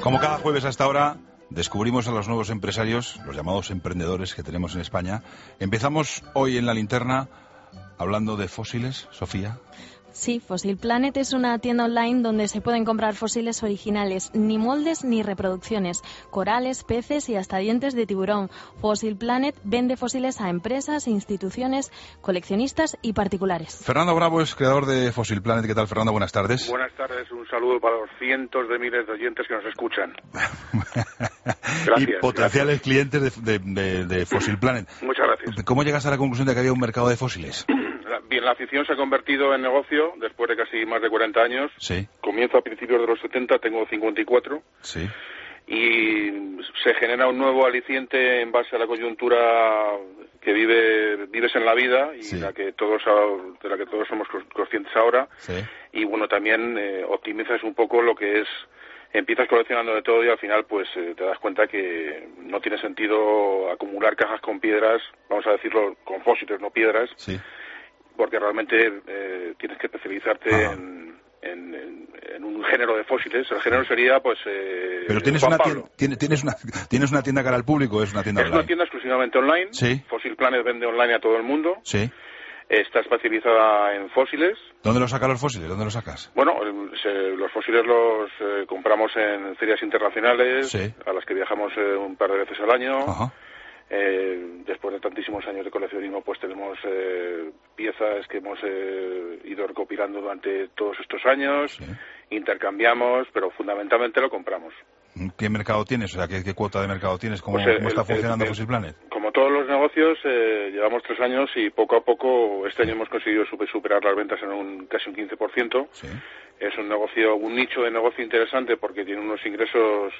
Como cada jueves a esta hora descubrimos a los nuevos empresarios, los llamados emprendedores que tenemos en España. Empezamos hoy en La Linterna hablando de fósiles, Sofía. Sí, Fossil Planet es una tienda online donde se pueden comprar fósiles originales, ni moldes ni reproducciones, corales, peces y hasta dientes de tiburón. Fossil Planet vende fósiles a empresas, instituciones, coleccionistas y particulares. Fernando Bravo es creador de Fossil Planet. ¿Qué tal, Fernando? Buenas tardes. Buenas tardes, un saludo para los cientos de miles de oyentes que nos escuchan. Gracias. Y potenciales clientes de Fossil Planet. Muchas gracias. ¿Cómo llegas a la conclusión de que había un mercado de fósiles? Bien, la afición se ha convertido en negocio después de casi más de 40 años. Sí. Comienzo a principios de los 70, tengo 54. Sí. Y se genera un nuevo aliciente en base a la coyuntura que vives en la vida y Sí. de la que todos somos conscientes ahora. Sí. Y bueno, también optimizas un poco lo que es. Empiezas coleccionando de todo y al final pues te das cuenta que no tiene sentido acumular cajas con piedras, vamos a decirlo, con fósiles, no piedras. Sí. Porque realmente tienes que especializarte en un género de fósiles. El género sería, pues... Pero tienes una tienda cara al público, ¿es una tienda online? Es una tienda exclusivamente online. Sí. Fossil Planet vende online a todo el mundo. Sí. Está especializada en fósiles. ¿Dónde los sacas los fósiles? ¿Dónde los sacas? Bueno, los fósiles los compramos en ferias internacionales, sí. A las que viajamos un par de veces al año. Ajá. Después de tantísimos años de coleccionismo, pues tenemos piezas que hemos ido recopilando durante todos estos años, sí. Intercambiamos, pero fundamentalmente lo compramos. ¿Qué mercado tienes? O sea, ¿qué cuota de mercado tienes? ¿Cómo está funcionando Fossil Planet? Como todos los negocios, llevamos 3 años y poco a poco este año hemos conseguido superar las ventas en casi un 15%. Sí. Es un nicho de negocio interesante porque tiene unos ingresos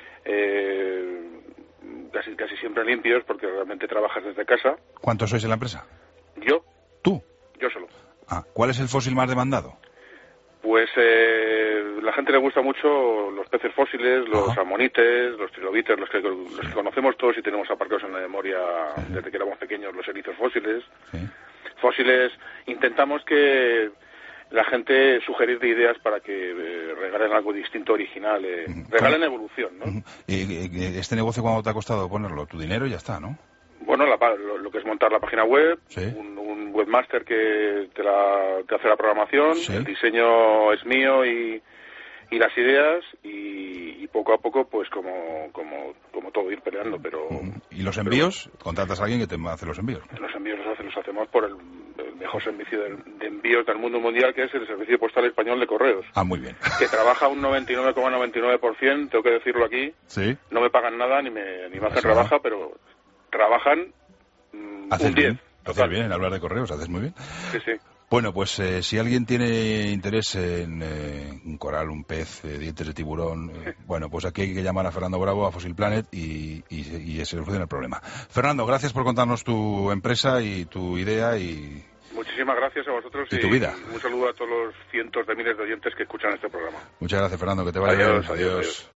casi siempre limpios porque realmente trabajas desde casa. ¿Cuántos sois en la empresa? Yo. ¿Tú? Yo solo. ¿Cuál es el fósil más demandado? Pues la gente le gusta mucho los peces fósiles, los amonites, los trilobites, los que conocemos todos y tenemos aparcados en la memoria desde que éramos pequeños, los erizos fósiles. Sí. Fósiles, intentamos que la gente sugerir ideas para que regalen algo distinto, original, regalen evolución, ¿no? ¿Y este negocio cuánto te ha costado ponerlo? Tu dinero y ya está, ¿no? Bueno, lo que es montar la página web, sí. un webmaster que te hace la programación, sí. El diseño es mío y las ideas y poco a poco, pues como todo, ir peleando, pero... ¿Y los envíos? ¿Contratas a alguien que te hace los envíos? Los envíos los hacemos por el mejor servicio de envíos del mundo mundial, que es el Servicio Postal Español de Correos. Muy bien. Que trabaja un 99,99%, tengo que decirlo aquí. Sí. No me pagan nada, ni me hacen rebaja, pero trabajan un 10. Haces bien en hablar de correos, haces muy bien. Sí, sí. Bueno, pues si alguien tiene interés en un coral, un pez, dientes de tiburón, bueno, pues aquí hay que llamar a Fernando Bravo, a Fossil Planet y se soluciona el problema. Fernando, gracias por contarnos tu empresa y tu idea y... Muchísimas gracias a vosotros y tu vida. Un saludo a todos los cientos de miles de oyentes que escuchan este programa. Muchas gracias, Fernando, que te vaya bien. Adiós.